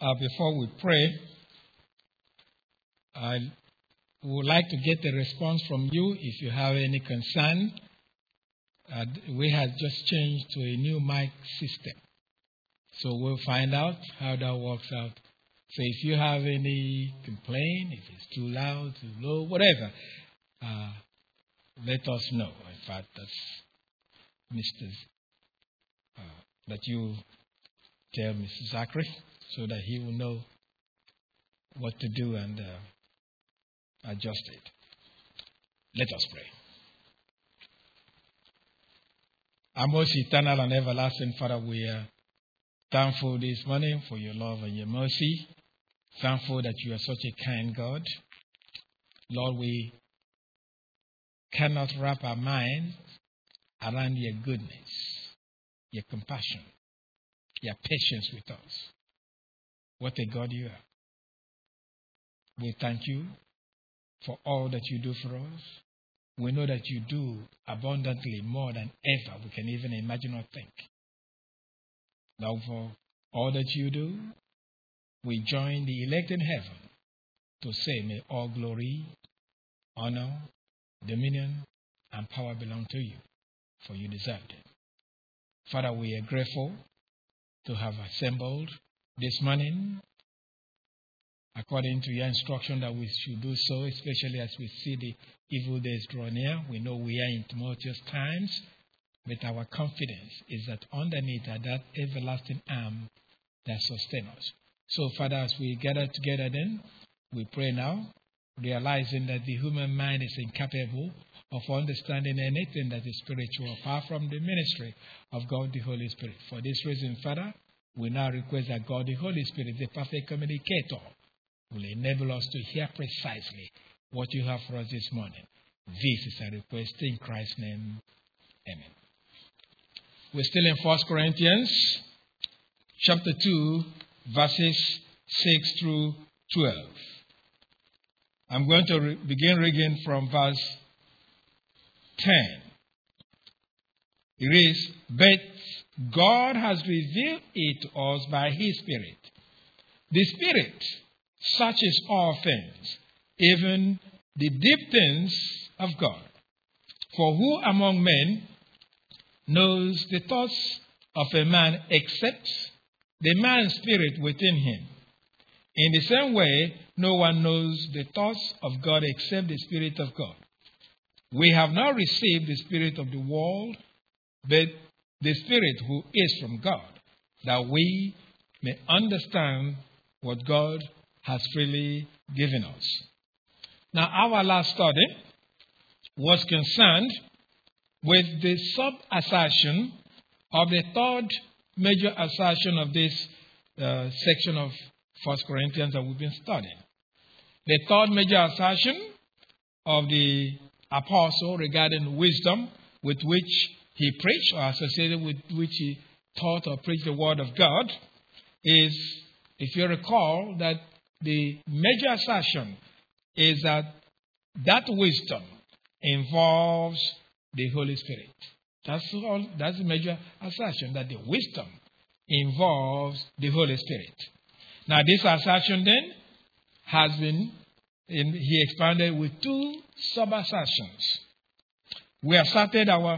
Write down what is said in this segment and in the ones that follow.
Before we pray, I would like to get a response from you if you have any concern. We have just changed to a new mic system. So we'll find out how that works out. So if you have any complaint, if it's too loud, too low, whatever, let us know. In fact, that's that you tell Mr. Zachary so that he will know what to do and adjust it. Let us pray. Our most eternal and everlasting Father, we are thankful this morning for your love and your mercy. Thankful that you are such a kind God. Lord, we cannot wrap our minds around your goodness, your compassion, your patience with us. What a God you are. We thank you for all that you do for us. We know that you do abundantly more than ever we can even imagine or think. Now, for all that you do, we join the elect in heaven to say, may all glory, honor, dominion, and power belong to you, for you deserve it. Father, we are grateful to have assembled this morning according to your instruction that we should do so, especially as we see the evil days draw near. We know we are in tumultuous times, but our confidence is that underneath are that everlasting arm that sustains us. So, Father, as we gather together then, we pray now, realizing that the human mind is incapable of understanding anything that is spiritual, apart from the ministry of God the Holy Spirit. For this reason, Father, we now request that God the Holy Spirit, the perfect communicator, will enable us to hear precisely what you have for us this morning. This is a request in Christ's name. Amen. We're still in 1 Corinthians chapter 2, verses 6 through 12. I'm going to begin reading from verse 10. It reads, but God has revealed it to us by his Spirit. The Spirit searches all things, even the deep things of God. For who among men knows the thoughts of a man except the man's spirit within him? In the same way, no one knows the thoughts of God except the Spirit of God. We have not received the spirit of the world, but the Spirit who is from God, that we may understand what God has freely given us. Now, our last study was concerned with the sub-assertion of the third major assertion of this section of 1 Corinthians that we've been studying. The third major assertion of the apostle regarding wisdom with which he preached, or associated with which he taught or preached the word of God, is, if you recall, that the major assertion is that wisdom involves the Holy Spirit. That's the major assertion, that the wisdom involves the Holy Spirit. Now, this assertion then has been, he expanded with two sub-assertions. We started our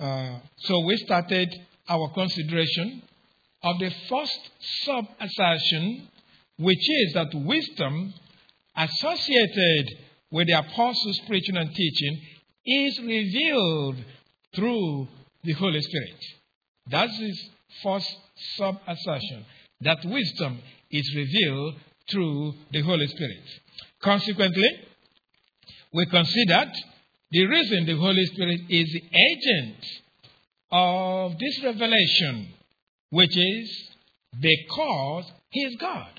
consideration of the first sub-assertion, which is that wisdom associated with the apostles' preaching and teaching is revealed through the Holy Spirit. That's his first sub-assertion, that wisdom is revealed through the Holy Spirit. Consequently, we considered the reason the Holy Spirit is the agent of this revelation, which is because he is God.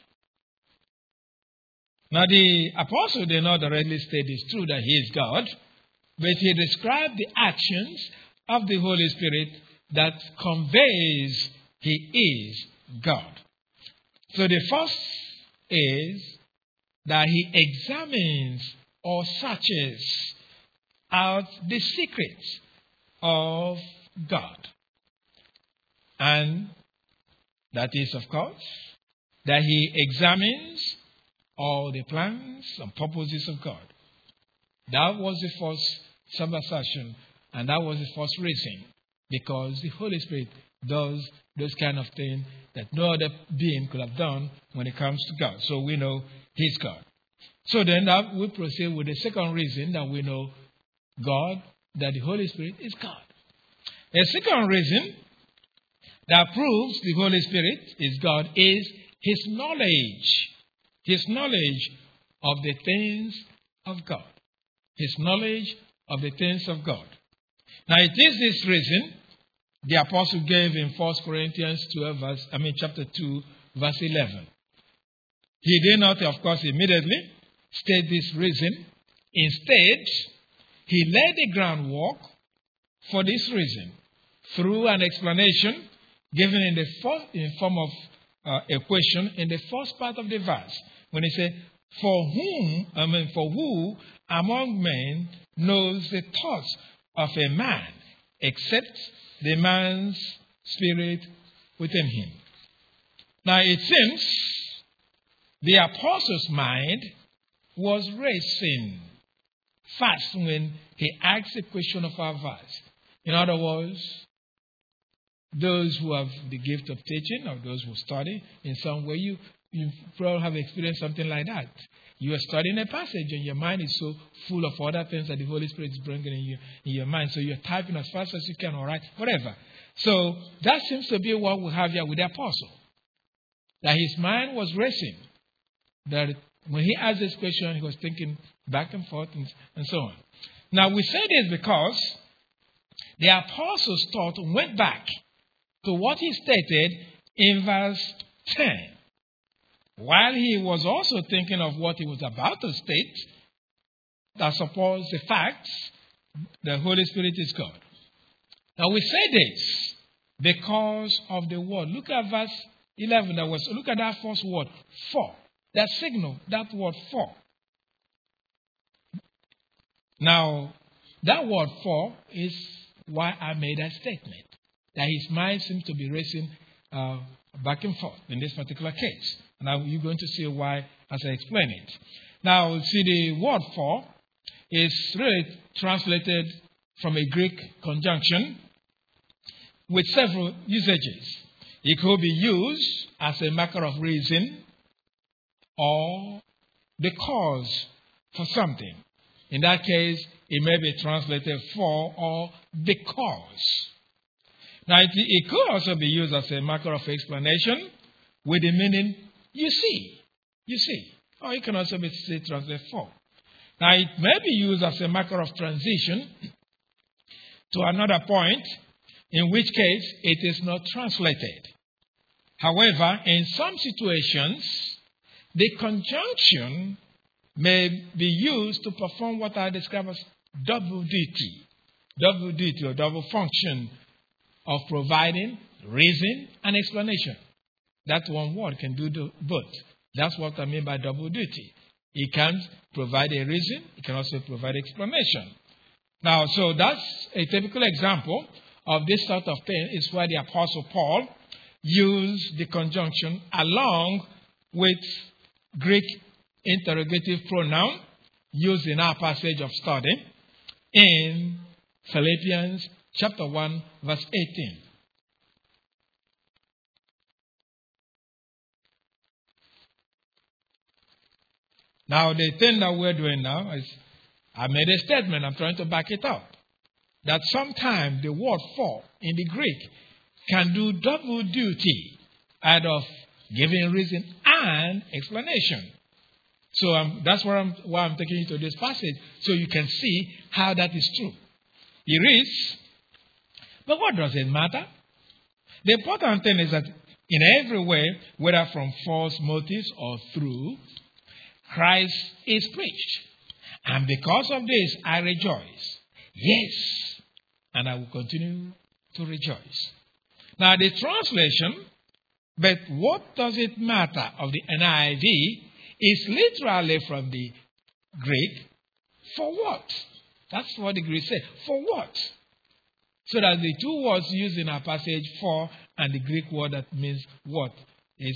Now, the apostle did not directly state it's true that he is God, but he described the actions of the Holy Spirit that conveys he is God. So the first is that he examines or searches out the secrets of God. And that is, of course, that he examines all the plans and purposes of God. That was the first subassertion, and that was the first reason, because the Holy Spirit does those kind of things that no other being could have done when it comes to God. So we know He's God. So then we proceed with the second reason that we know God, that the Holy Spirit is God. The second reason that proves the Holy Spirit is God is His knowledge. His knowledge of the things of God. His knowledge of the things of God. Now it is this reason the apostle gave in 1 Corinthians chapter 2, verse 11. He did not, of course, immediately state this reason. Instead, he laid the groundwork for this reason through an explanation given in form of a question in the first part of the verse, when he said, for who among men knows the thoughts of a man except the man's spirit within him? Now it seems the apostle's mind was racing fast when he asked the question of our verse. In other words, those who have the gift of teaching or those who study in some way, you probably have experienced something like that. You are studying a passage and your mind is so full of other things that the Holy Spirit is bringing in your mind. So you're typing as fast as you can, all right, whatever. So that seems to be what we have here with the apostle. That his mind was racing. That when he asked this question, he was thinking back and forth and so on. Now we say this because the apostle's thought went back to what he stated in verse 10. While he was also thinking of what he was about to state, that supports the facts, the Holy Spirit is God. Now we say this because of the word. Look at verse 11. Look at that first word, for. That signal, that word for. Now, that word for is why I made that statement. That his mind seems to be racing back and forth in this particular case. Now you're going to see why as I explain it. Now, see, the word for is really translated from a Greek conjunction with several usages. It could be used as a marker of reason or the cause for something. In that case, it may be translated for or because. Now, it could also be used as a marker of explanation with the meaning, you see. Or it can also be translated for. Now, it may be used as a marker of transition to another point, in which case it is not translated. However, in some situations, the conjunction may be used to perform what I describe as double duty or double function of providing reason and explanation. That one word can do both. That's what I mean by double duty. It can provide a reason, it can also provide explanation. Now, so that's a typical example of this sort of thing, is why the Apostle Paul used the conjunction along with Greek interrogative pronoun used in our passage of study in Philippians chapter 1, verse 18. Now, the thing that we're doing now is, I made a statement, I'm trying to back it up, that sometimes the word for in the Greek can do double duty, either of giving reason and explanation. So that's why I'm taking you to this passage, so you can see how that is true. It is, but what does it matter? The important thing is that in every way, whether from false motives or through, Christ is preached. And because of this, I rejoice. Yes, and I will continue to rejoice. Now, the translation, but what does it matter, of the NIV is literally from the Greek, for what? That's what the Greek said. For what? So that the two words used in our passage, for, and the Greek word that means what, is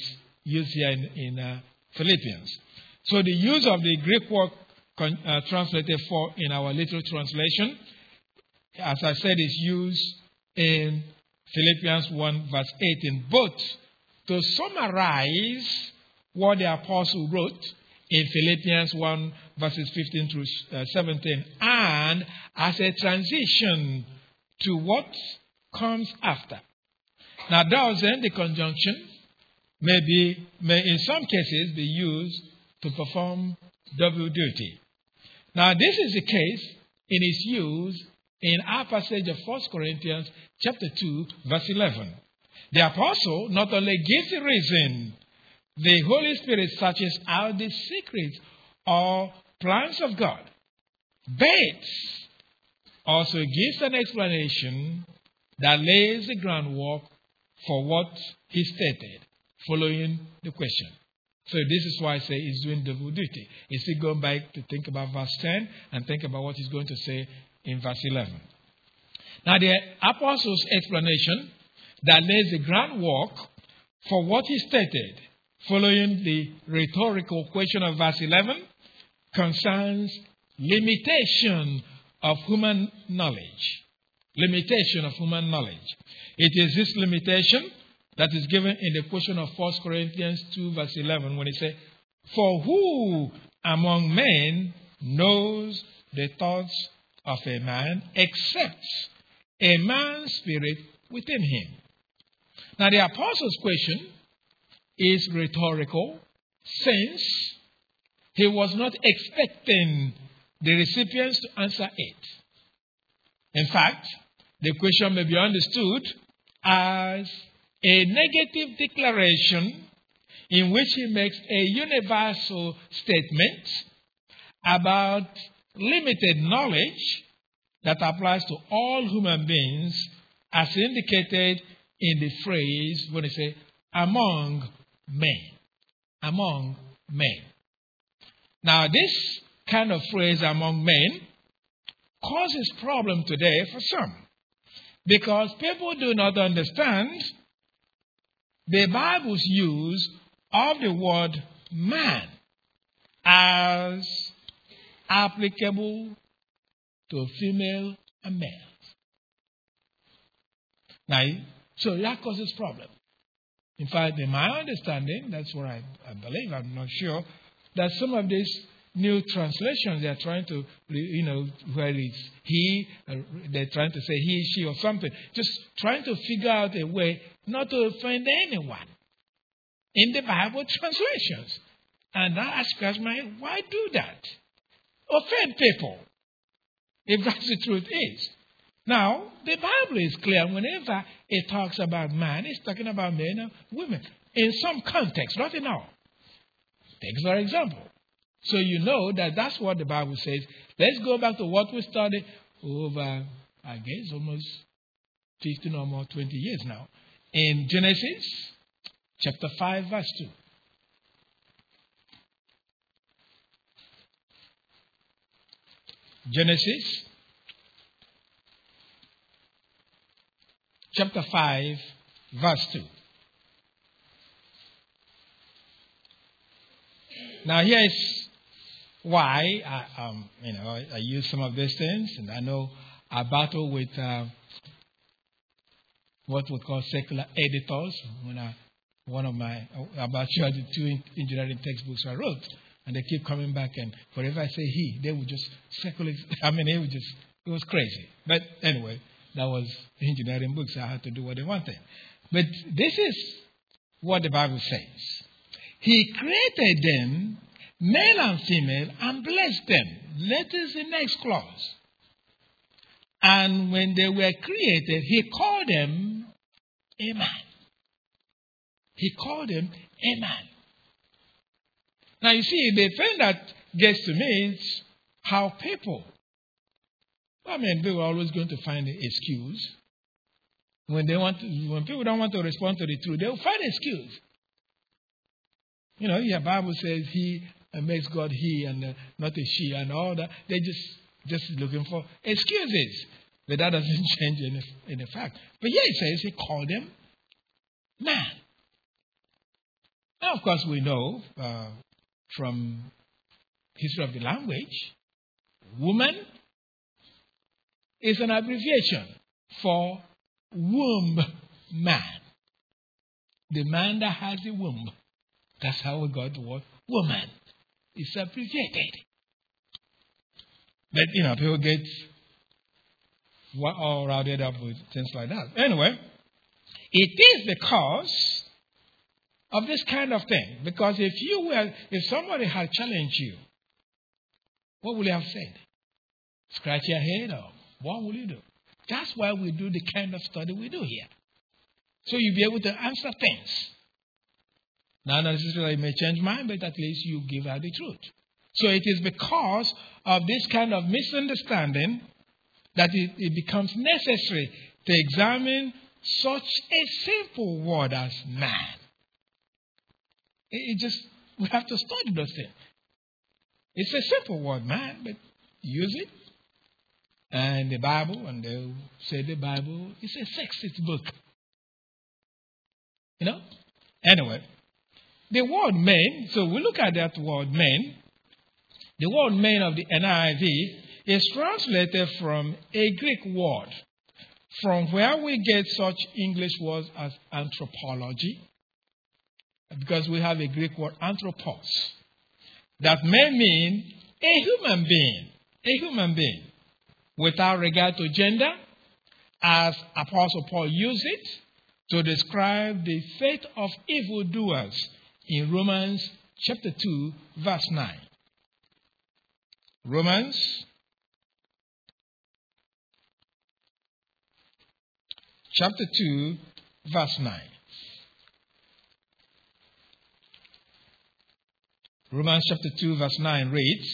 used here in Philippians. So the use of the Greek word translated for in our literal translation, as I said, is used in Philippians 1 verse 18, both to summarize what the apostle wrote in Philippians 1 verses 15 through 17, and as a transition to what comes after. Now, thus, the conjunction may in some cases be used to perform double duty. Now, this is the case in its use in our passage of 1 Corinthians chapter 2, verse 11. The apostle not only gives the reason the Holy Spirit searches out the secrets or plans of God, but also gives an explanation that lays the groundwork for what he stated, following the question. So this is why I say he's doing double duty. He's still going back to think about verse 10 and think about what he's going to say in verse 11. Now the apostle's explanation that lays the groundwork for what he stated, following the rhetorical question of verse 11, concerns limitation of human knowledge. Limitation of human knowledge. It is this limitation that is given in the question of 1 Corinthians 2 verse 11 when it says, "For who among men knows the thoughts of a man except a man's spirit within him?" Now the apostle's question is rhetorical, since he was not expecting the recipients to answer it. In fact, the question may be understood as a negative declaration in which he makes a universal statement about limited knowledge that applies to all human beings, as indicated in the phrase when they say, among men. Among men. Now, this kind of phrase, among men, causes problem today for some, because people do not understand the Bible's use of the word man as applicable to female and male. Now, so that causes problem. In fact, in my understanding, that's what I believe, I'm not sure, that some of these new translations, they're trying to, where it's he, they're trying to say he, she, or something, just trying to figure out a way not to offend anyone in the Bible translations. And I ask myself, why do that? Offend people, if that's the truth is. Now, the Bible is clear. Whenever it talks about man, it's talking about men and women. In some context, not in all. Take for example. So you know that that's what the Bible says. Let's go back to what we studied over, I guess, almost 15 or more, 20 years now. In Genesis, chapter 5, verse 2. Genesis, chapter 5, verse 2. Now, here is why I use some of these things, and I know I battle with what we call secular editors. About the two engineering textbooks I wrote, and they keep coming back, and whenever I say he, they would just it was crazy. But anyway, that was engineering books. I had to do what they wanted. But this is what the Bible says. He created them, male and female, and blessed them. Notice the next clause. And when they were created, he called them a man. He called them a man. Now you see, the thing that gets to me is how people, they were always going to find an excuse. When people don't want to respond to the truth, they'll find an excuse. Your Bible says he makes God he and not a she and all that. They're just looking for excuses. But that doesn't change any fact. But here it says he called them man. And of course, we know from history of the language, woman is an abbreviation for womb man. The man that has a womb. That's how we got the word woman. It's abbreviated. But, people get all rounded up with things like that. Anyway, it is because of this kind of thing. Because if somebody had challenged you, what would you have said? Scratch your head or what will you do? That's why we do the kind of study we do here. So you'll be able to answer things. Not necessarily you may change mind, but at least you give out the truth. So it is because of this kind of misunderstanding that it becomes necessary to examine such a simple word as man. We have to study those things. It's a simple word, man, but use it. And the Bible, and they'll say the Bible is a sexist book. Anyway, the word man, so we look at that word man. The word man of the NIV is translated from a Greek word, from where we get such English words as anthropology, because we have a Greek word anthropos, that may mean a human being, without regard to gender, as Apostle Paul used it to describe the fate of evildoers in Romans chapter 2, verse 9. Romans chapter 2, verse 9. Romans chapter 2, verse 9 reads,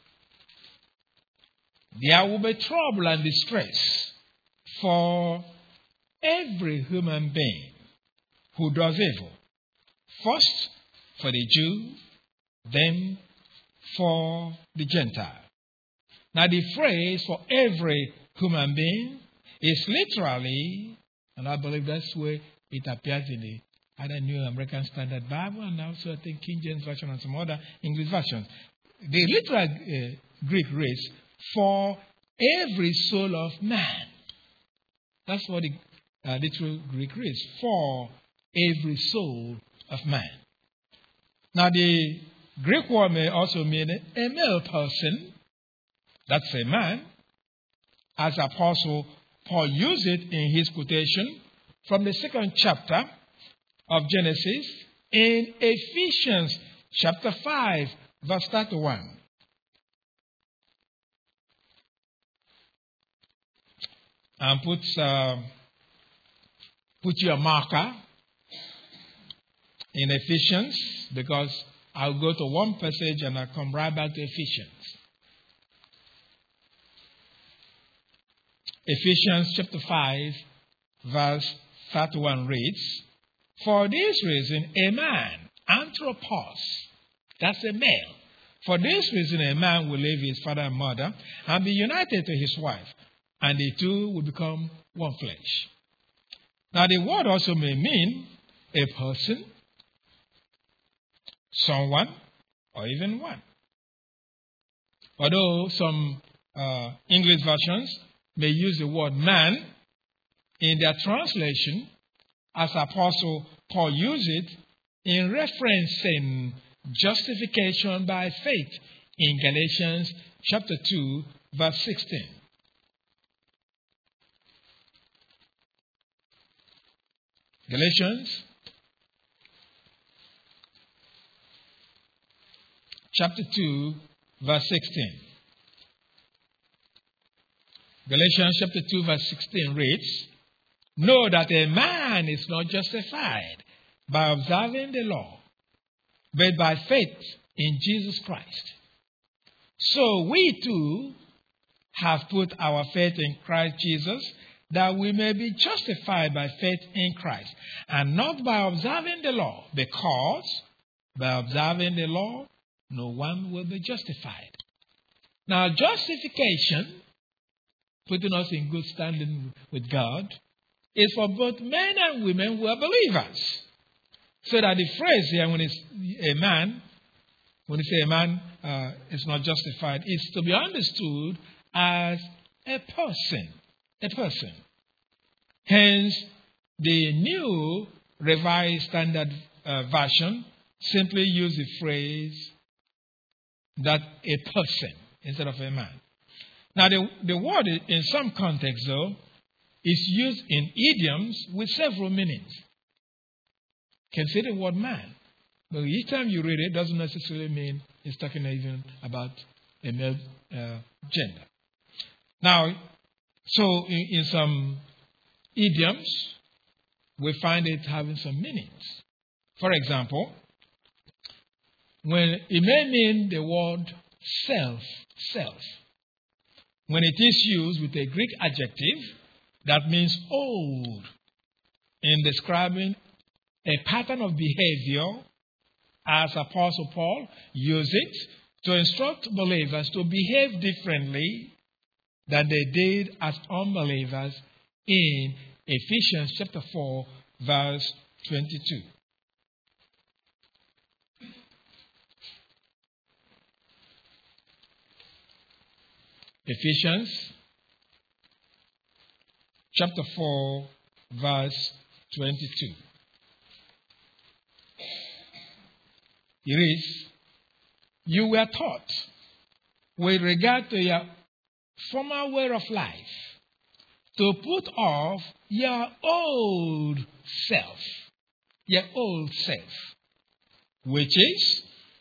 "There will be trouble and distress for every human being who does evil. First for the Jew, then for the Gentile." Now the phrase for every human being is literally, and I believe that's where it appears in the other New American Standard Bible, and also I think King James Version and some other English versions. The literal Greek reads, "for every soul of man." That's what the literal Greek reads, "for every soul of man." Now the Greek word may also mean a male person. That's a man, as Apostle Paul used it in his quotation from the 2nd chapter of Genesis in Ephesians chapter 5, verse 31. And put your marker in Ephesians, because I'll go to one passage and I'll come right back to Ephesians. Ephesians chapter 5, verse 31 reads, "For this reason a man, anthropos," that's a male. "For this reason a man will leave his father and mother and be united to his wife, and the two will become one flesh." Now the word also may mean a person, someone, or even one. Although some English versions may use the word man in their translation, as Apostle Paul used it in referencing justification by faith in Galatians chapter 2, verse 16. Galatians chapter 2, verse 16. Galatians chapter 2, verse 16 reads, "Know that a man is not justified by observing the law, but by faith in Jesus Christ. So we too have put our faith in Christ Jesus, that we may be justified by faith in Christ, and not by observing the law, because by observing the law, no one will be justified." Now, justification, putting us in good standing with God, is for both men and women who are believers. So that the phrase here, when it's a man, when you say a man is not justified, is to be understood as a person. A person. Hence, the New Revised Standard Version simply use the phrase that a person instead of a man. Now, the word in some contexts, though, is used in idioms with several meanings. Consider the word man. But each time you read it, it doesn't necessarily mean it's talking even about a male gender. Now, so in some idioms, we find it having some meanings. For example, when it may mean the word self. When it is used with a Greek adjective that means old in describing a pattern of behavior, as Apostle Paul used it to instruct believers to behave differently than they did as unbelievers in Ephesians chapter 4, verse 22. Ephesians chapter 4, verse 22. It is, you were taught with regard to your former way of life to put off your old self, which is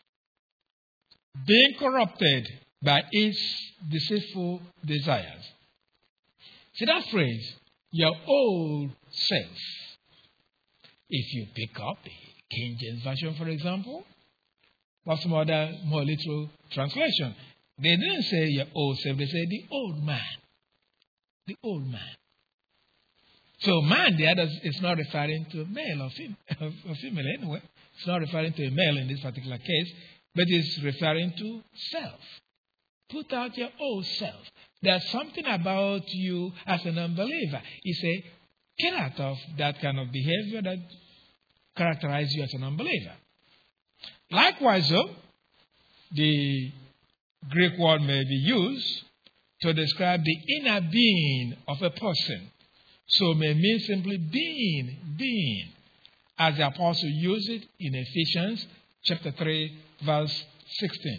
being corrupted by its deceitful desires. See that phrase, your old self. If you pick up the King James Version, for example, or some other more literal translation, they didn't say your old self, they say the old man. The old man. So man there is not referring to male or female anyway. It's not referring to a male in this particular case, but it's referring to self. Put out your old self. There's something about you as an unbeliever. He said, get out of that kind of behavior that characterizes you as an unbeliever. Likewise, though, the Greek word may be used to describe the inner being of a person. So it may mean simply being, as the apostle used it in Ephesians chapter 3, verse 16.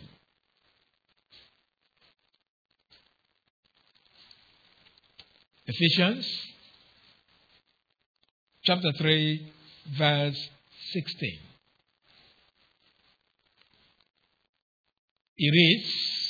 Ephesians chapter 3, verse 16. It is,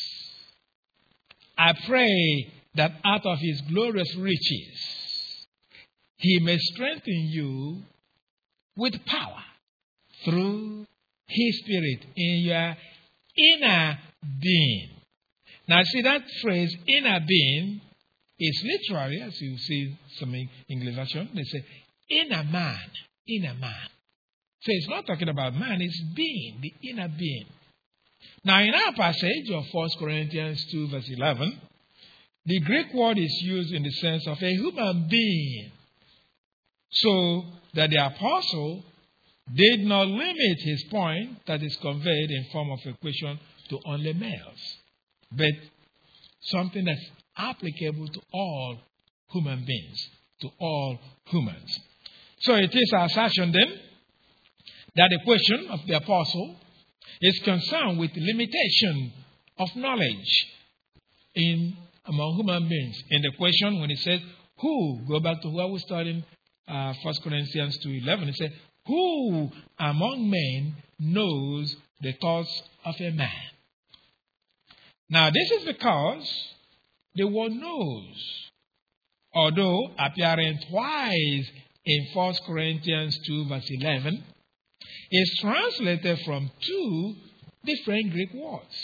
I pray that out of his glorious riches he may strengthen you with power through his Spirit in your inner being. Now see that phrase, inner being, is literally, as you see some English version, they say, inner man. So it's not talking about man, it's being, the inner being. Now in our passage of 1 Corinthians 2 verse 11, the Greek word is used in the sense of a human being. So that the apostle did not limit his point that is conveyed in form of a question to only males, but something that's applicable to all human beings, to all humans. So it is our assertion then that the question of the apostle is concerned with the limitation of knowledge among human beings. In the question, when it says, who, go back to where we started in 1 Corinthians 2:11, it says, who among men knows the thoughts of a man? Now, this is because the word knows, although appearing twice in 1 Corinthians 2 verse 11, is translated from two different Greek words.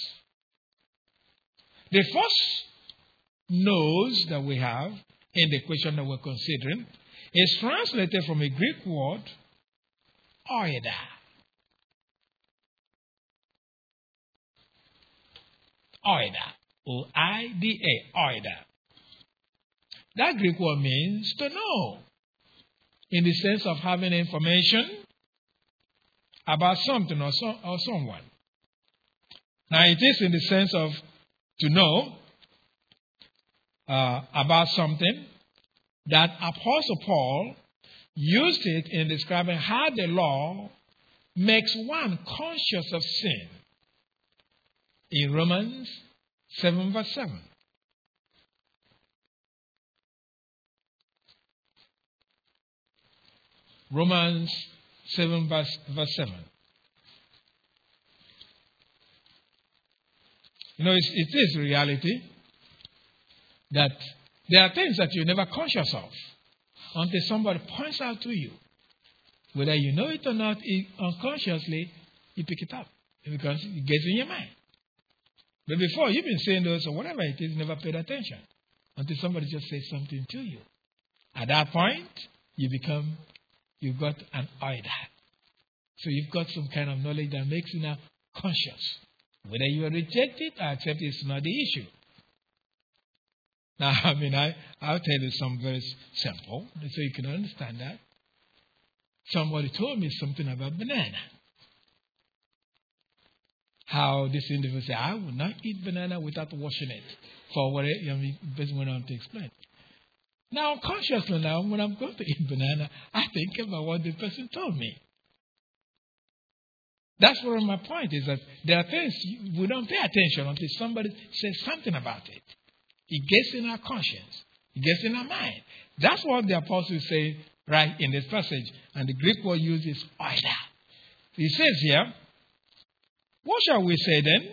The first knows that we have in the question that we're considering is translated from a Greek word, oida. Oida. O-I-D-A. Oida. That Greek word means to know, in the sense of having information about something or someone. Now, it is in the sense of to know about something that Apostle Paul used it in describing how the law makes one conscious of sin in Romans 7 verse 7. Romans 7 verse 7. You know, it is reality that there are things that you're never conscious of until somebody points out to you. Whether you know it or not, unconsciously, you pick it up because it gets in your mind. But before, you've been saying those or whatever it is, never paid attention until somebody just says something to you. At that point, you've got an order. So you've got some kind of knowledge that makes you now conscious. Whether you reject it or accept it is not the issue. Now, I'll tell you something very simple so you can understand that. Somebody told me something about banana. How this individual said, I will not eat banana without washing it. For what person went on to explain. Now, consciously now, when I'm going to eat banana, I think about what the person told me. That's where my point is, that there are things we don't pay attention until somebody says something about it. It gets in our conscience. It gets in our mind. That's what the apostle is saying right in this passage. And the Greek word used is oida. He says here, what shall we say then?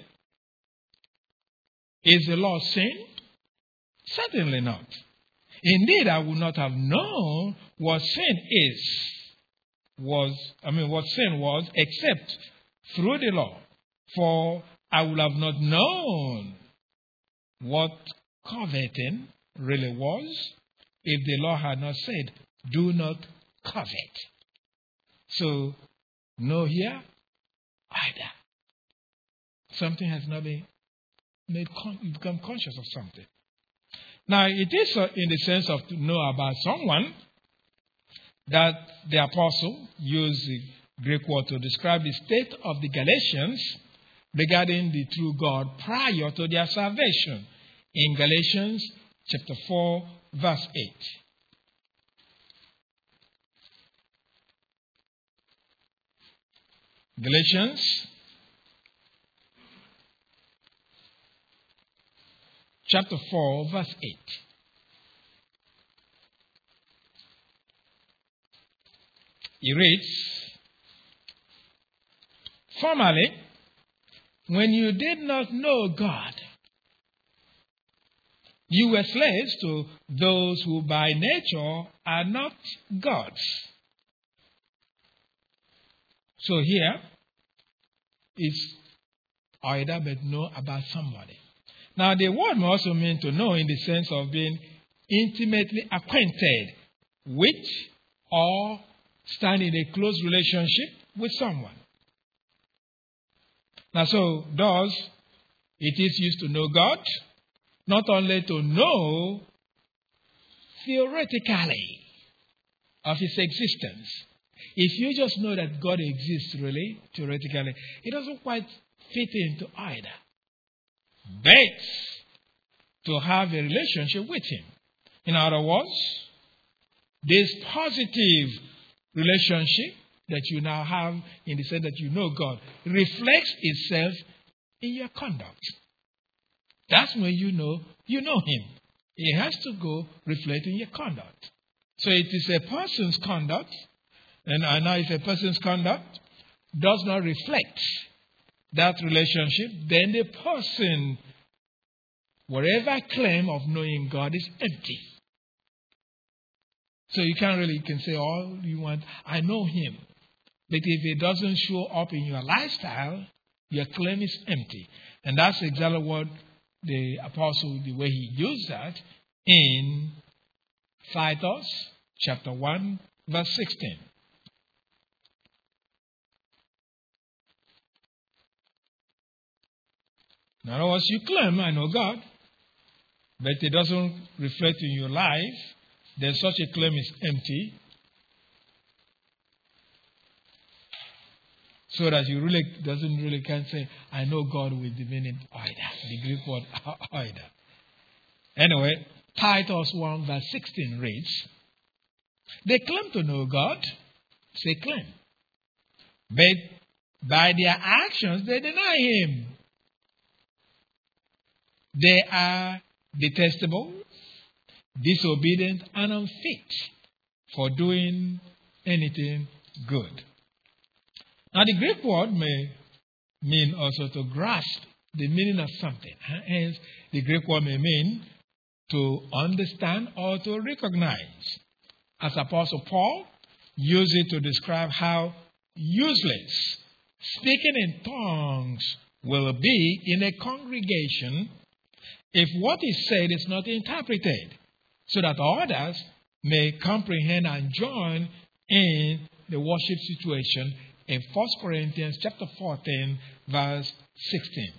Is the law sin? Certainly not. Indeed, I would not have known what sin what sin was, except through the law. For I would have not known what coveting really was if the law had not said, do not covet. So, no here, either. Something has not been made, you become conscious of something. Now, it is in the sense of to know about someone that the apostle used the Greek word to describe the state of the Galatians regarding the true God prior to their salvation in Galatians chapter 4, verse 8. Galatians chapter 4, verse 8. He reads, formerly, when you did not know God, you were slaves to those who by nature are not gods. So here is either but know about somebody. Now the word may also mean to know in the sense of being intimately acquainted with or stand in a close relationship with someone. Now so thus it is used to know God, not only to know theoretically of his existence. If you just know that God exists really, theoretically, it doesn't quite fit into either. But to have a relationship with him. In other words, this positive relationship that you now have in the sense that you know God reflects itself in your conduct. That's when you know him. It has to go reflect in your conduct. So it is a person's conduct, and now if a person's conduct does not reflect that relationship, then the person, whatever claim of knowing God, is empty. So you can say all you want, I know him. But if it doesn't show up in your lifestyle, your claim is empty. And that's exactly what the apostle, the way he used that in Titus chapter 1, verse 16. In other words, you claim, I know God, but it doesn't reflect in your life, then such a claim is empty. So that you really doesn't really can say, I know God with the meaning oida, the Greek word oida. Anyway, Titus 1 verse 16 reads, they claim to know God, say claim. But by their actions they deny him. They are detestable, disobedient, and unfit for doing anything good. Now, the Greek word may mean also to grasp the meaning of something. Hence, the Greek word may mean to understand or to recognize. As Apostle Paul used it to describe how useless speaking in tongues will be in a congregation if what is said is not interpreted, so that others may comprehend and join in the worship situation in 1 Corinthians chapter 14, verse 16.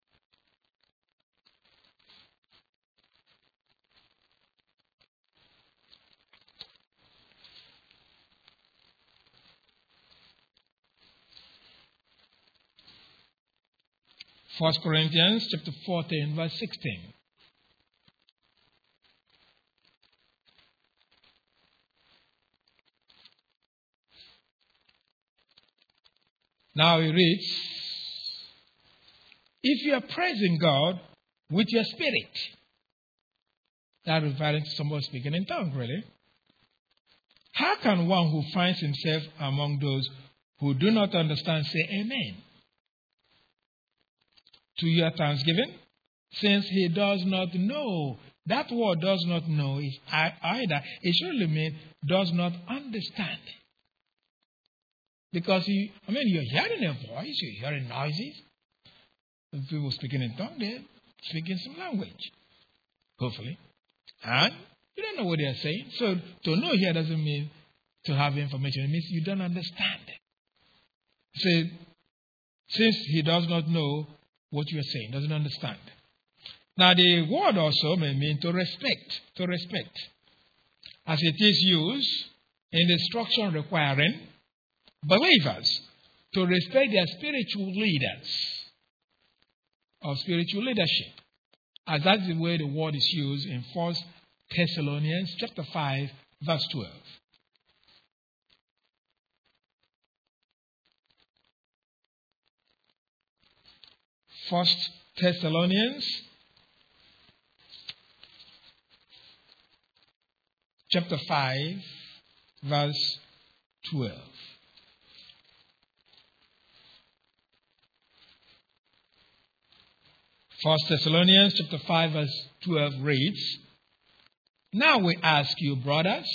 First Corinthians chapter 14, verse 16. Now he reads, if you are praising God with your spirit, that referring to somebody speaking in tongues, really. How can one who finds himself among those who do not understand say amen to your thanksgiving, since he does not know? That word does not know is either, it surely means does not understand. Because you're hearing a voice, you're hearing noises. If people speaking in tongues, they're speaking some language, hopefully. And you don't know what they're saying. So to know here doesn't mean to have information. It means you don't understand. So since he does not know what you are saying, doesn't understand. Now the word also may mean to respect. To respect. As it is used in the instruction requiring believers to respect their spiritual leaders or spiritual leadership, as that's the way the word is used in 1 Thessalonians chapter 5, verse 12. First Thessalonians chapter 5, verse 12. First Thessalonians chapter 5 verse 12 reads, now we ask you, brothers,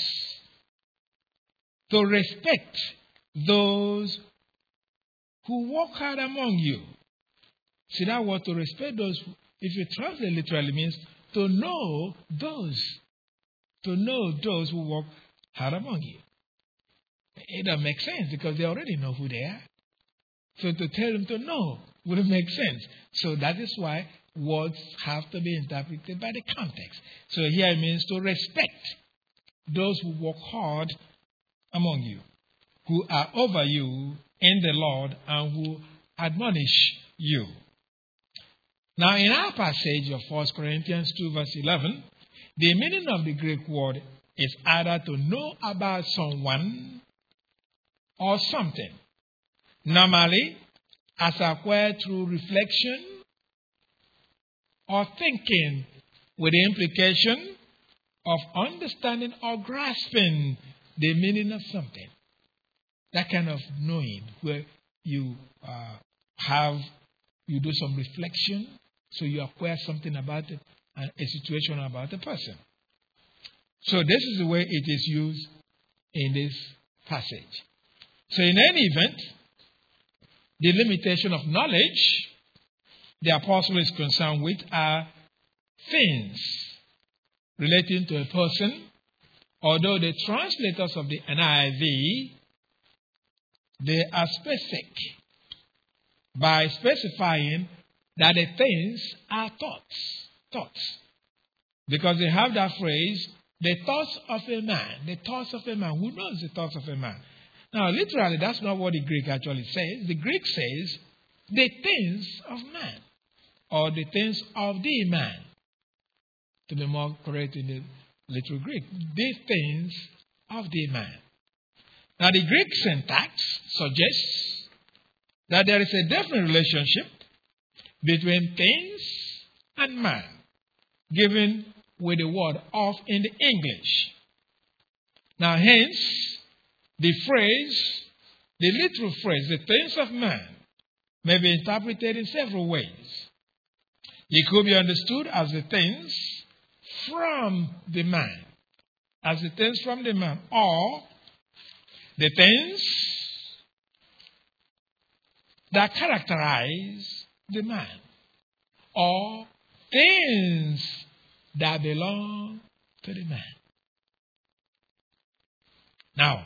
to respect those who walk hard among you. See, that word to respect those, if you translate literally, means to know those who walk hard among you. It doesn't make sense because they already know who they are. So to tell them to know wouldn't make sense. So that is why words have to be interpreted by the context. So here it means to respect those who work hard among you, who are over you in the Lord and who admonish you. Now in our passage of 1 Corinthians 2 verse 11, the meaning of the Greek word is either to know about someone or something. Normally, as acquired through reflection or thinking, with the implication of understanding or grasping the meaning of something. That kind of knowing where you do some reflection, so you acquire something about it, a situation about a person. So this is the way it is used in this passage. So in any event, the limitation of knowledge the apostle is concerned with are things relating to a person, although the translators of the NIV, they are specific by specifying that the things are thoughts. Because they have that phrase, the thoughts of a man. The thoughts of a man. Who knows the thoughts of a man? Now, literally, that's not what the Greek actually says. The Greek says, the things of man, or the things of the man, to be more correct in the literal Greek, the things of the man. Now, the Greek syntax suggests that there is a definite relationship between things and man, given with the word of in the English. Now, hence, the literal phrase, the things of man, may be interpreted in several ways. It could be understood as the things from the man, or the things that characterize the man, or things that belong to the man. Now,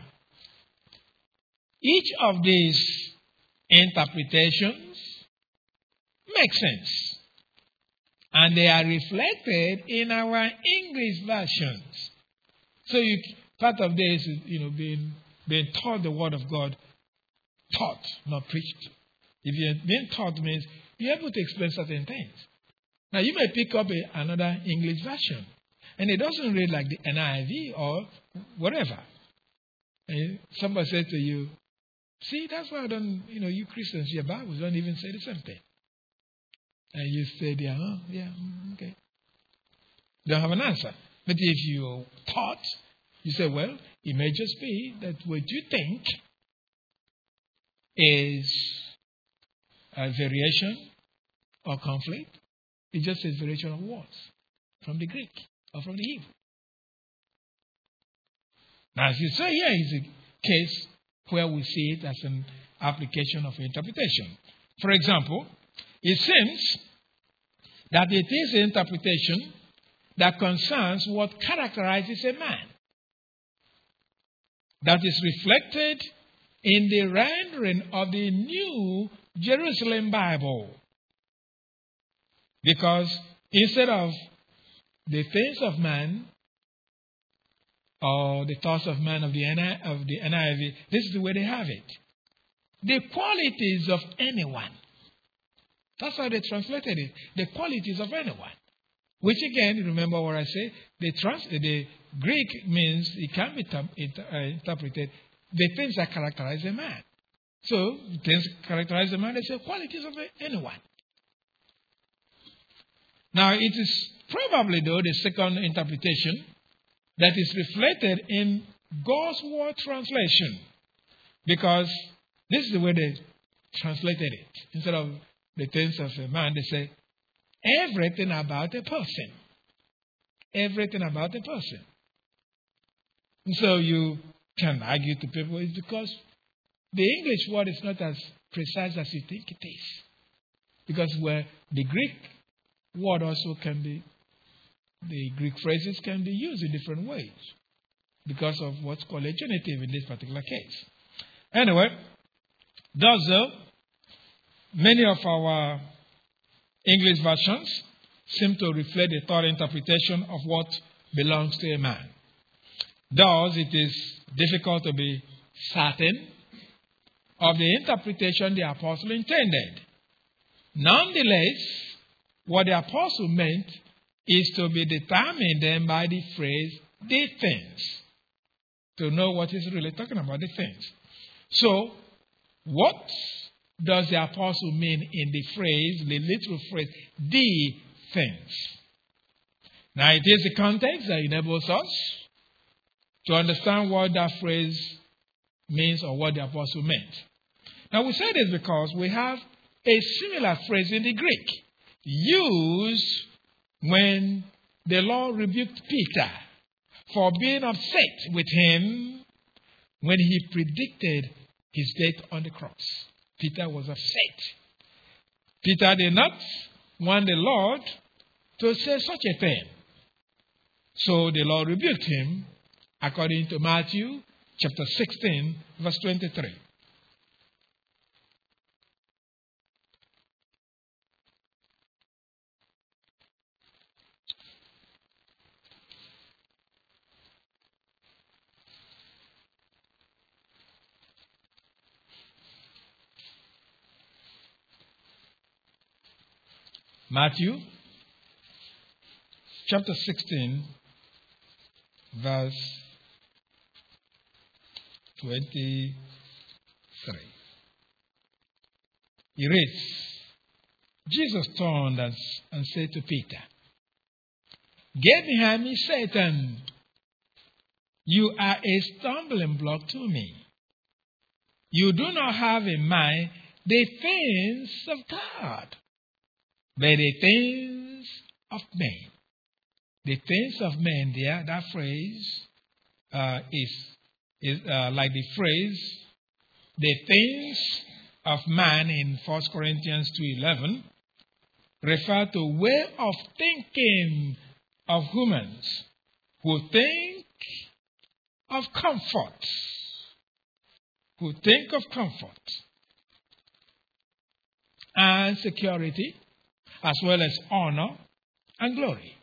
each of these interpretations makes sense, and they are reflected in our English versions. So part of this is, being taught the Word of God, taught, not preached. If you're being taught, means you're able to explain certain things. Now, you may pick up another English version, and it doesn't read like the NIV or whatever. And somebody said to you, see, that's why you Christians, your Bibles don't even say the same thing. And you say, okay. Don't have an answer. But if you're taught, you say, well, it may just be that what you think is a variation or conflict. It's just a variation of words from the Greek or from the Hebrew. Now, as you say, here is a case where we see it as an application of interpretation. For example, it seems that it is an interpretation that concerns what characterizes a man, that is reflected in the rendering of the New Jerusalem Bible. Because instead of the things of man, or the thoughts of man of the NIV, this is the way they have it. The qualities of anyone. That's how they translated it. The qualities of anyone. Which again, remember what I said, the Greek means it can be interpreted the things that characterize a man. So, things characterize a man, they say qualities of anyone. Now, it is probably, though, the second interpretation that is reflected in God's Word translation. Because this is the way they translated it. Instead of the things of a man, they say, everything about a person. Everything about a person. And so you can argue to people, it's because the English word is not as precise as you think it is. Because where the Greek word also can be, the Greek phrases can be used in different ways because of what's called a genitive in this particular case. Anyway, thus, many of our English versions seem to reflect the third interpretation of what belongs to a man. Thus, it is difficult to be certain of the interpretation the apostle intended. Nonetheless, what the apostle meant is to be determined then by the phrase, the things. To know what he's really talking about, the things. So, what does the apostle mean in the phrase, the literal phrase, the things? Now, it is the context that enables us to understand what that phrase means or what the apostle meant. Now, we say this because we have a similar phrase in the Greek used when the Lord rebuked Peter for being upset with him when he predicted his death on the cross. Peter was upset. Peter did not want the Lord to say such a thing. So the Lord rebuked him according to Matthew chapter 16, verse 23. Matthew chapter 16, verse 23. He reads, Jesus turned and said to Peter, "Get behind me, Satan. You are a stumbling block to me. You do not have in mind the things of God, but the things of men." The things of men there, that phrase is like the phrase, the things of man in 1 Corinthians 2:11, refer to way of thinking of humans who think of comfort, and security, as well as honor and glory.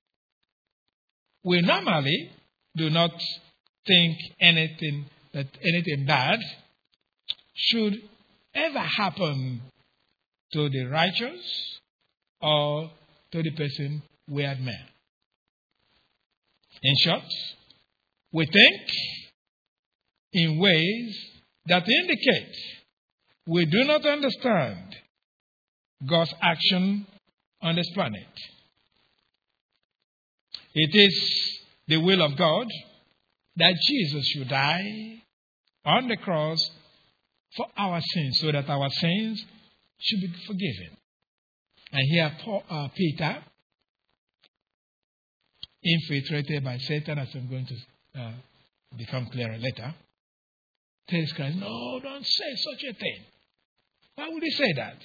We normally do not think anything bad should ever happen to the righteous or to the person we admire. In short, we think in ways that indicate we do not understand God's action on this planet. It is the will of God that Jesus should die on the cross for our sins, so that our sins should be forgiven. And here Peter, infiltrated by Satan, as I'm going to become clearer later, tells Christ, "No, don't say such a thing." Why would he say that?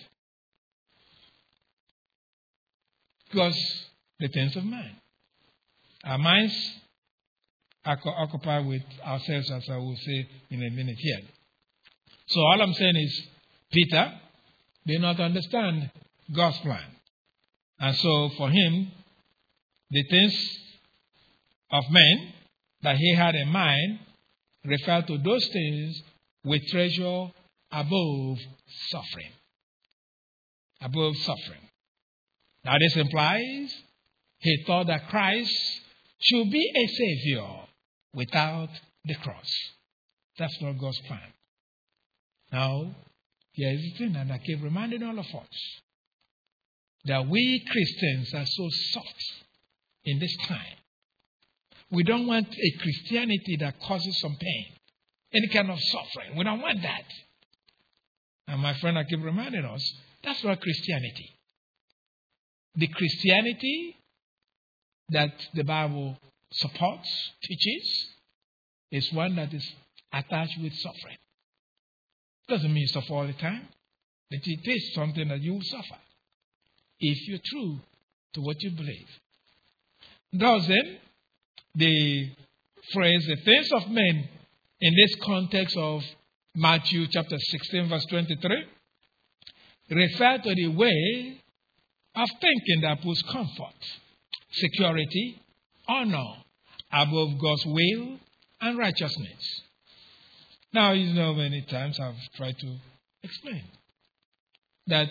Because the things of man. Our minds are occupied with ourselves, as I will say in a minute here. So all I'm saying is, Peter did not understand God's plan. And so for him, the things of men that he had in mind refer to those things we treasure above suffering. Above suffering. Now this implies he thought that Christ should be a savior without the cross. That's not God's plan. Now, here is the thing, and I keep reminding all of us that we Christians are so soft in this time. We don't want a Christianity that causes some pain, any kind of suffering. We don't want that. And my friend, I keep reminding us, that's not Christianity. The Christianity that the Bible supports, teaches, is one that is attached with suffering. Doesn't mean you suffer all the time, but it is something that you will suffer if you're true to what you believe. Thus then, the phrase, the things of men, in this context of Matthew chapter 16, verse 23, refer to the way of thinking that puts comfort, security, honor above God's will and righteousness. Now, you know, many times I've tried to explain that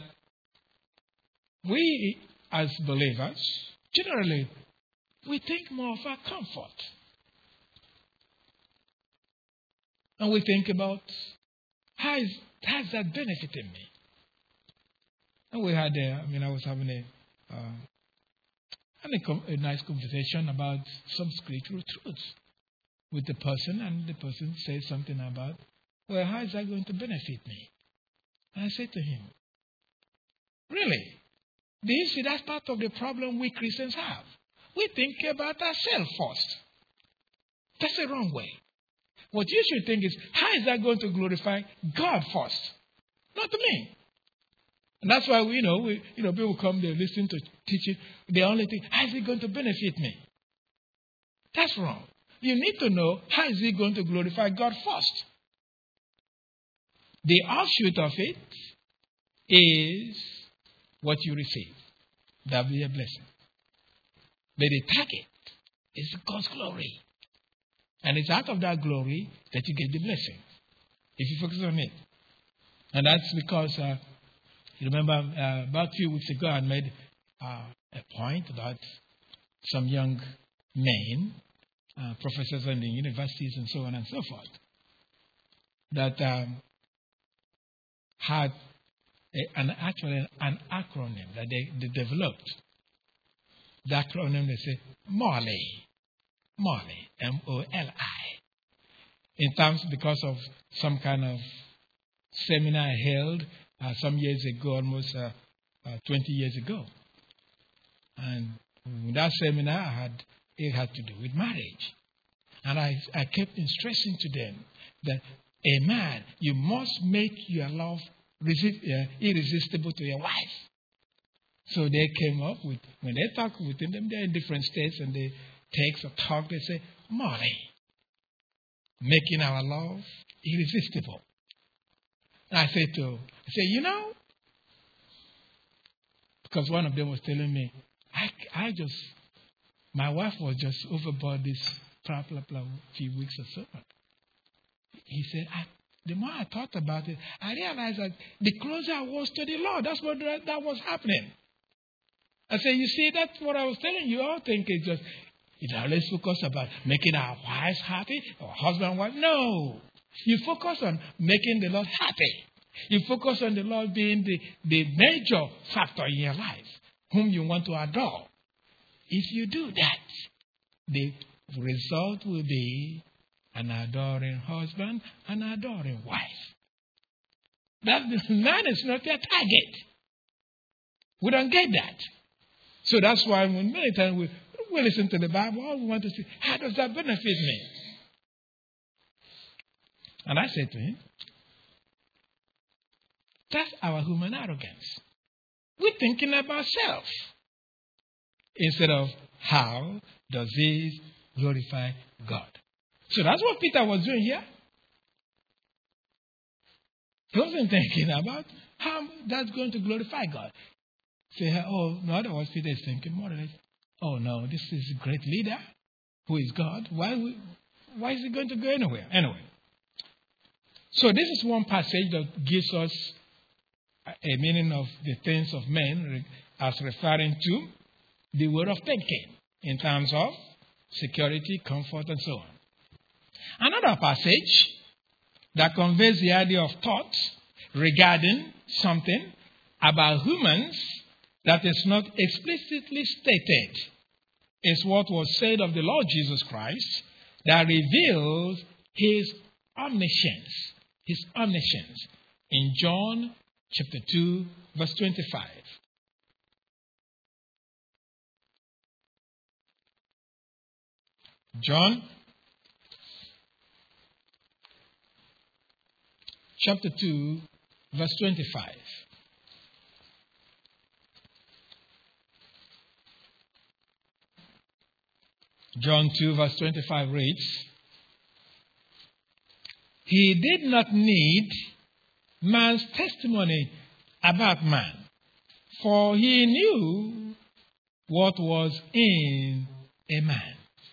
we as believers, generally, we think more of our comfort. And we think about how is that benefiting me? And we had, I was having a nice conversation about some spiritual truths with the person, and the person said something about, well, how is that going to benefit me? And I said to him, really? Do you see that's part of the problem we Christians have? We think about ourselves first. That's the wrong way. What you should think is, how is that going to glorify God first? Not me. And that's why people come, they listen to teaching, they only think, how is it going to benefit me? That's wrong. You need to know, how is it going to glorify God first? The offshoot of it is what you receive. That will be a blessing. But the target is God's glory. And it's out of that glory that you get the blessing, if you focus on it. And that's because, you remember, about a few weeks ago, I made a point that some young men, professors in the universities and so on and so forth, that had actually an acronym that they developed. The acronym, they say MOLI, M-O-L-I, in terms because of some kind of seminar held some years ago, almost 20 years ago. And that seminar it had to do with marriage. And I kept stressing to them that a man, you must make your love irresistible to your wife. So they came up with, when they talk with them, they're in different states and they text or talk, they say, MOLI, making our love irresistible. And I say, because one of them was telling me, my wife was just overboard this a few weeks or so. He said, the more I thought about it, I realized that the closer I was to the Lord, that's what that was happening. I said, you see, that's what I was telling you. All think it's always focus about making our wives happy or husband and wife. No. You focus on making the Lord happy. You focus on the Lord being the major factor in your life, whom you want to adore. If you do that, the result will be an adoring husband, an adoring wife. That man is not your target. We don't get that. So that's why many times we listen to the Bible, all we want to see, how does that benefit me? And I said to him, that's our human arrogance. We're thinking about self instead of how does this glorify God. So that's what Peter was doing here. He wasn't thinking about how that's going to glorify God. Say, in other words, Peter is thinking more or less, no, this is a great leader who is God. Why is he going to go anywhere? Anyway. So this is one passage that gives us a meaning of the things of men as referring to the word of thinking in terms of security, comfort, and so on. Another passage that conveys the idea of thought regarding something about humans that is not explicitly stated is what was said of the Lord Jesus Christ that reveals his omniscience in John chapter 2, verse 25. John chapter 2, verse 25. John 2, verse 25 reads, he did not need man's testimony about man, for he knew what was in a man.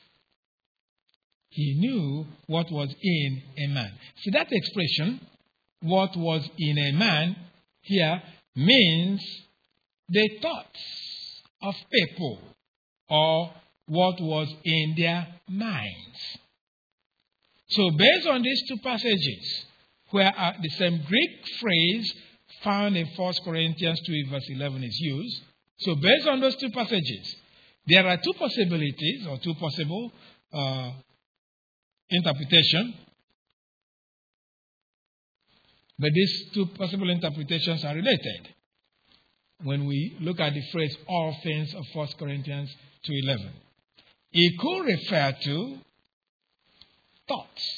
He knew what was in a man. See, that expression, what was in a man, here means the thoughts of people or what was in their minds. So based on these two passages, where the same Greek phrase found in 1 Corinthians 2 verse 11 is used, so based on those two passages, there are two possibilities or two possible interpretations. But these two possible interpretations are related when we look at the phrase all things of 1 Corinthians 2:11. It could refer to thoughts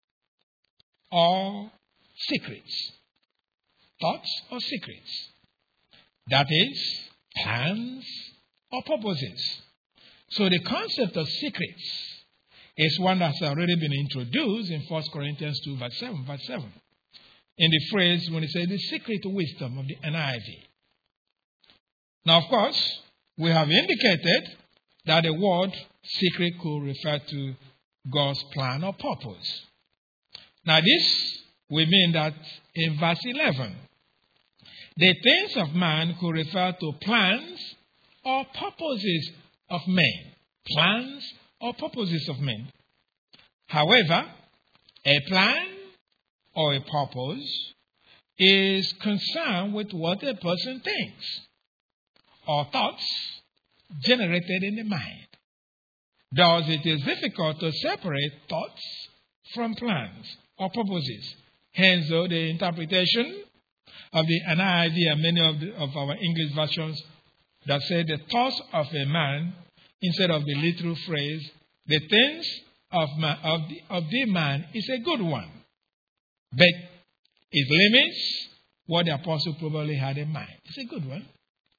or secrets. Thoughts or secrets. That is, plans or purposes. So the concept of secrets is one that's already been introduced in 1 Corinthians 2 verse 7. In the phrase when it says the secret wisdom of the NIV. Now, of course, we have indicated that the word secret could refer to God's plan or purpose. Now, this will mean that in verse 11, the things of man could refer to plans or purposes of men. Plans or purposes of men. However, a plan or a purpose is concerned with what a person thinks or thoughts generated in the mind. Thus, it is difficult to separate thoughts from plans or purposes. Hence, though, the interpretation of the NIV and many of our English versions that say the thoughts of a man instead of the literal phrase, the things of the man is a good one. But it limits what the apostle probably had in mind. It's a good one.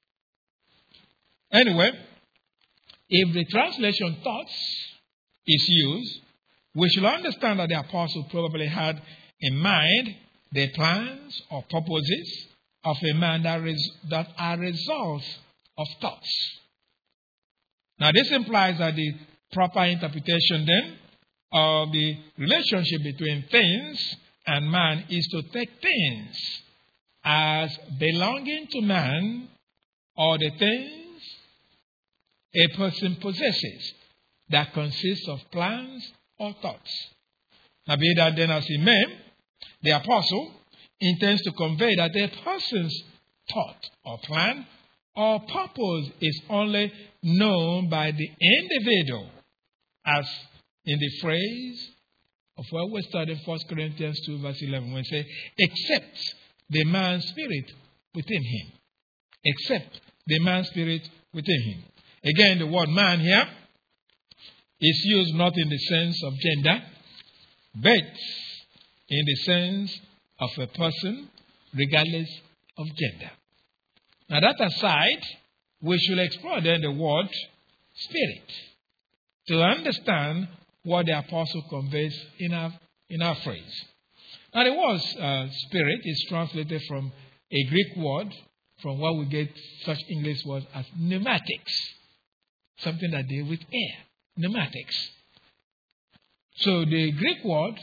Anyway, if the translation thoughts is used, we should understand that the apostle probably had in mind the plans or purposes of a man that are results of thoughts. Now, this implies that the proper interpretation then of the relationship between things and man is to take things as belonging to man or the things a person possesses that consists of plans or thoughts. Now, be that then as it may, the apostle intends to convey that a person's thought or plan or purpose is only known by the individual, as in the phrase of what we studied in 1 Corinthians 2 verse 11, when we say, except the man's spirit within him. Except the man's spirit within him. Again, the word man here is used not in the sense of gender, but in the sense of a person, regardless of gender. Now, that aside, we should explore then the word spirit to understand what the apostle conveys in our phrase. Now, the word spirit is translated from a Greek word, from what we get such English words as pneumatics, something that deals with air, pneumatics. So, the Greek word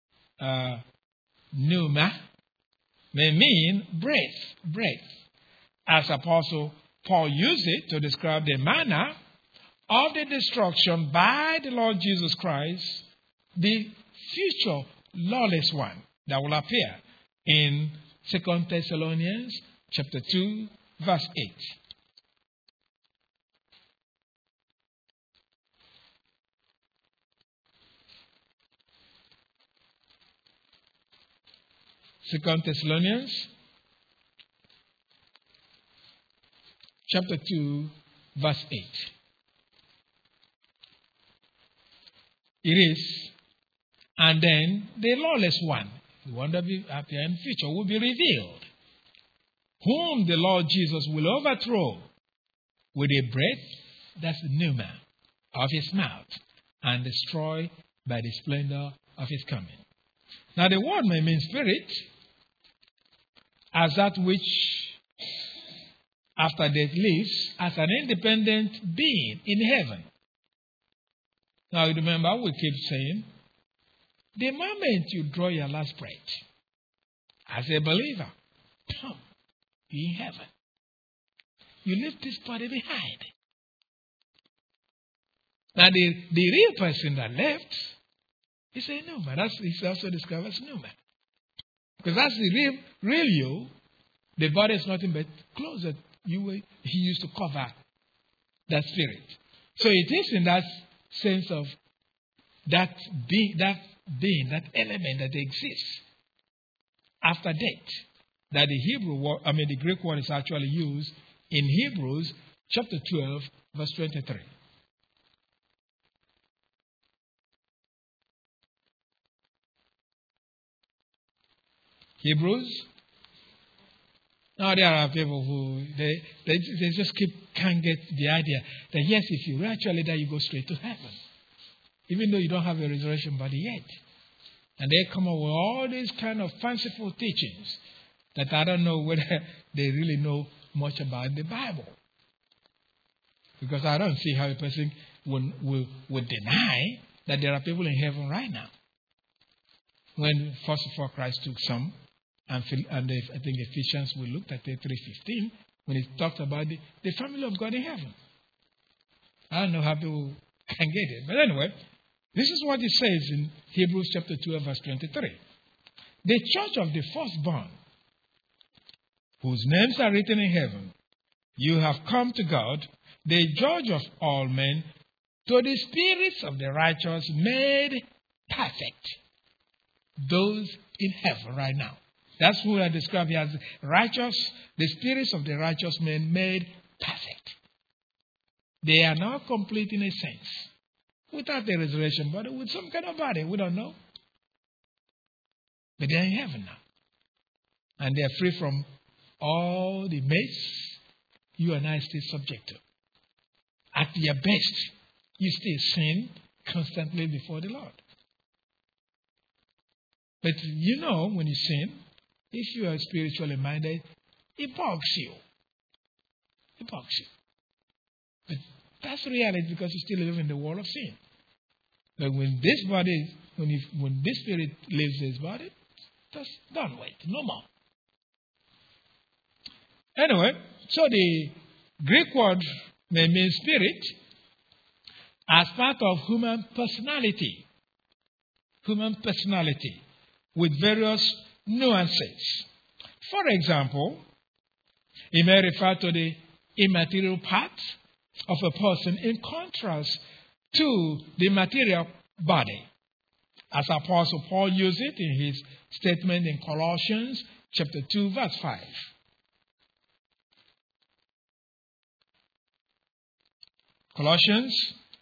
pneuma may mean breath, as Apostle Paul used it to describe the manner of the destruction by the Lord Jesus Christ, the future lawless one that will appear in 2 Thessalonians chapter 2, verse 8. Second Thessalonians chapter 2, verse 8. It is, and then the lawless one, the one that will appear in the future, will be revealed, whom the Lord Jesus will overthrow with a breath, that's the pneuma, of his mouth, and destroy by the splendor of his coming. Now, the word may mean spirit, as that which after death lives as an independent being in heaven. Now, you remember, we keep saying, the moment you draw your last breath, as a believer, you're in heaven. You leave this body behind. Now, the real person that left is a pneuma. It's also described as pneuma. Because that's the real you. The body is nothing but clothes that he used to cover that spirit. So it is in that sense of that being, that element that exists after death, that the Greek word is actually used in Hebrews chapter 12, verse 23. Hebrews. Now, there are people who, they just can't get the idea that, yes, if you actually die, you go straight to heaven. Even though you don't have a resurrection body yet. And they come up with all these kind of fanciful teachings that I don't know whether they really know much about the Bible. Because I don't see how a person would deny that there are people in heaven right now. When, first of all, Christ took some, and I think Ephesians, we looked at it, 3:15, when he talks about the family of God in heaven. I don't know how people can get it. But anyway, this is what it says in Hebrews chapter 12, verse 23. The church of the firstborn, whose names are written in heaven, you have come to God, the judge of all men, to the spirits of the righteous made perfect. Those in heaven right now. That's who I describe here as righteous, the spirits of the righteous men made perfect. They are now complete in a sense. Without the resurrection body, with some kind of body, we don't know. But they are in heaven now. And they are free from all the mess you and I still subject to. At your best, you still sin constantly before the Lord. But you know when you sin, if you are spiritually minded, it bugs you. It bugs you. But that's reality because you still live in the world of sin. But when this body, when this spirit leaves this body, just don't wait, no more. Anyway, so the Greek word may mean spirit as part of human personality. Human personality with various nuances. For example, it may refer to the immaterial part of a person in contrast to the material body. As Apostle Paul used it in his statement in Colossians chapter 2, verse 5. Colossians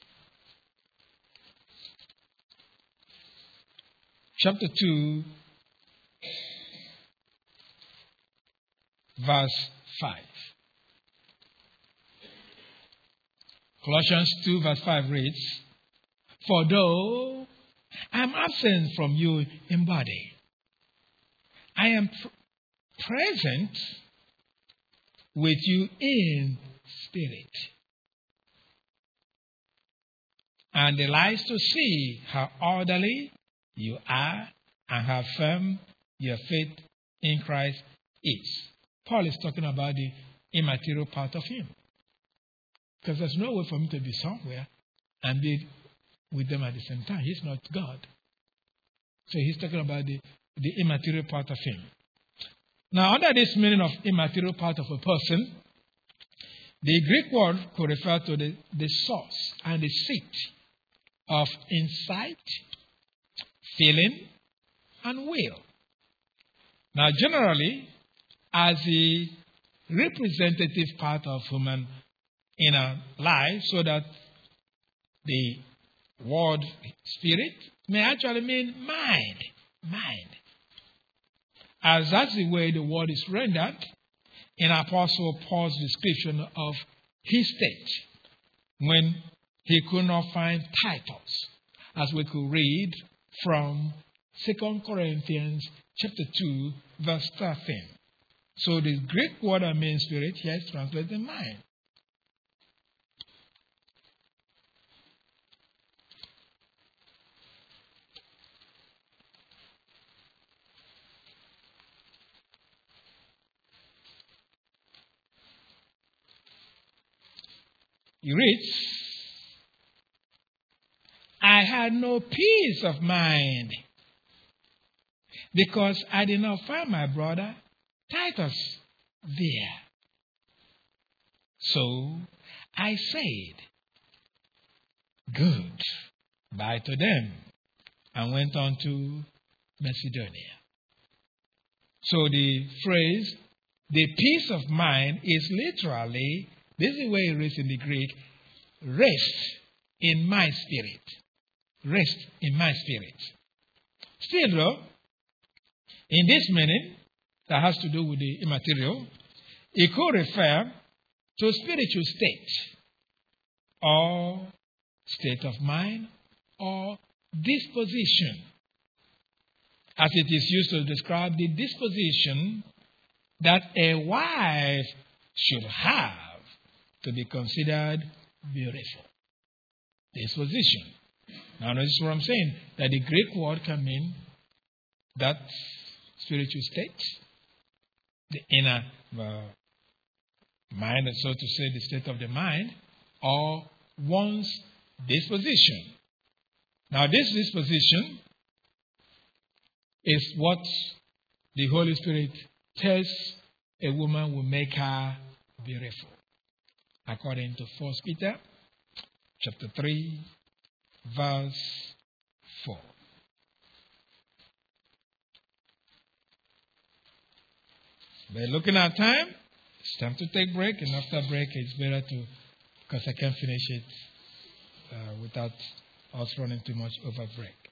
chapter 2, verse 5. Colossians 2, verse 5 reads, For though I am absent from you in body, I am present with you in spirit, and delights to see how orderly you are and how firm your faith in Christ is. Paul is talking about the immaterial part of him. Because there's no way for him to be somewhere and be with them at the same time. He's not God. So he's talking about the immaterial part of him. Now, under this meaning of immaterial part of a person, the Greek word could refer to the source and the seat of insight, feeling, and will. Now, generally, as the representative part of human inner life, so that the word spirit may actually mean mind. Mind. As that's the way the word is rendered in Apostle Paul's description of his state when he could not find titles, as we could read from 2 Corinthians chapter 2, verse 13. So the Greek word that means spirit here is translated mind. He reads, I had no peace of mind because I did not find my brother Titus there. So I said, good bye to them, and went on to Macedonia. So the phrase, the peace of mind, is literally, this is the way it reads in the Greek, rest in my spirit. Rest in my spirit. Still though, in this meaning, that has to do with the immaterial, it could refer to spiritual state, or state of mind, or disposition, as it is used to describe the disposition that a wife should have to be considered beautiful. Disposition. Now notice what I'm saying, that the Greek word can mean that spiritual state, the inner Mind, so to say, the state of the mind, or one's disposition. Now, this disposition is what the Holy Spirit tells a woman will make her beautiful. According to 1 Peter chapter 3, verse 4. We're looking at time. It's time to take break, and after break, it's better to, because I can't finish it without us running too much over break.